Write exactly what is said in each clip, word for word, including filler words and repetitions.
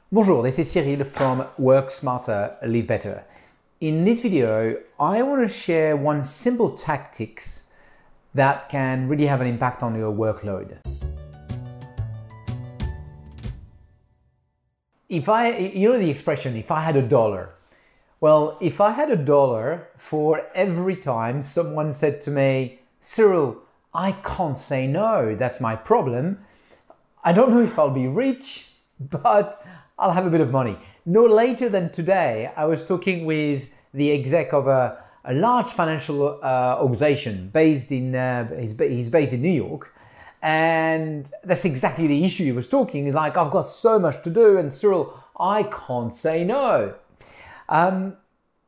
Bonjour, this is Cyril from Work Smarter, Live Better. In this video, I want to share one simple tactics that can really have an impact on your workload. If I, you know the expression, if I had a dollar. Well, if I had a dollar for every time someone said to me, Cyril, I can't say no, that's my problem. I don't know if I'll be rich, but I'll have a bit of money. No later than today, I was talking with the exec of a, a large financial uh, organization based in, uh, he's, he's based in New York. And that's exactly the issue he was talking. He's like, I've got so much to do and Cyril, I can't say no. Um,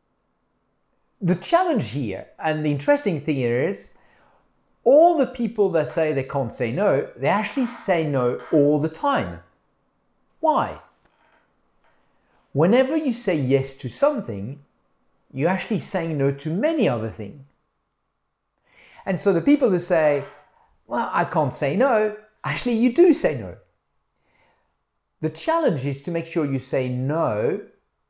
the challenge here, and the interesting thing here is, all the people that say they can't say no, they actually say no all the time. Why? Whenever you say yes to something, you're actually saying no to many other things. And so the people who say, well, I can't say no, actually you do say no. The challenge is to make sure you say no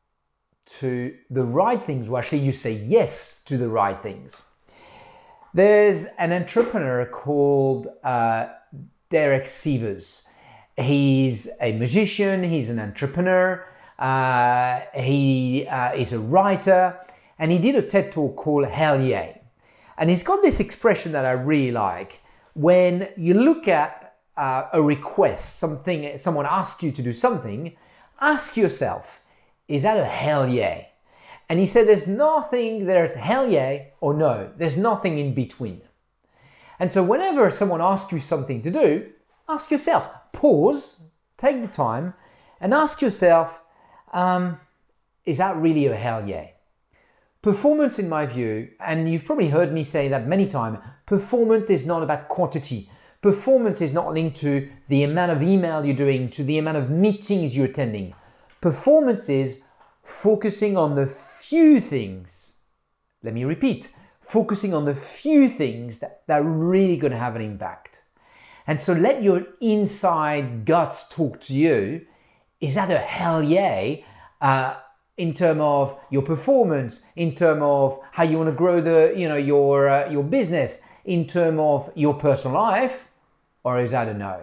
to the right things, or actually you say yes to the right things. There's an entrepreneur called uh, Derek Sivers. He's a musician, he's an entrepreneur, uh, he uh, is a writer, and he did a TED Talk called Hell Yeah. And he's got this expression that I really like. When you look at uh, a request, something, someone asks you to do something, ask yourself, is that a hell yeah? And he said there's nothing, there's hell yeah or no, there's nothing in between. And so whenever someone asks you something to do, ask yourself, pause, take the time and ask yourself, um, is that really a hell yeah? Performance, in my view, and you've probably heard me say that many times, performance is not about quantity. Performance is not linked to the amount of email you're doing, to the amount of meetings you're attending. Performance is focusing on the few things. Let me repeat, focusing on the few things that, that are really going to have an impact. And so let your inside guts talk to you. Is that a hell yeah? Uh, in terms of your performance, in terms of how you want to grow the, you know, your, uh, your business, in terms of your personal life, or is that a no?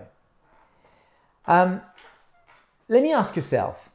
Um, let me ask yourself,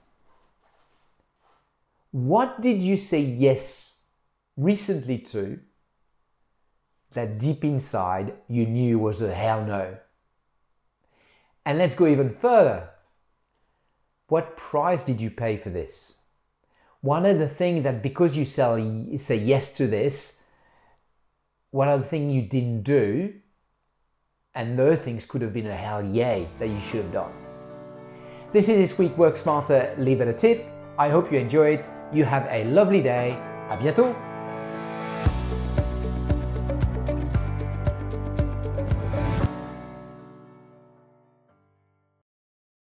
what did you say yes recently to that deep inside you knew was a hell no? And let's go even further. What price did you pay for this? One of the things that because you sell, say yes to this, one of the things you didn't do, and those things could have been a hell yeah that you should have done. This is this week Work Smarter, Live Better tip. I hope you enjoy it. You have a lovely day. À bientôt.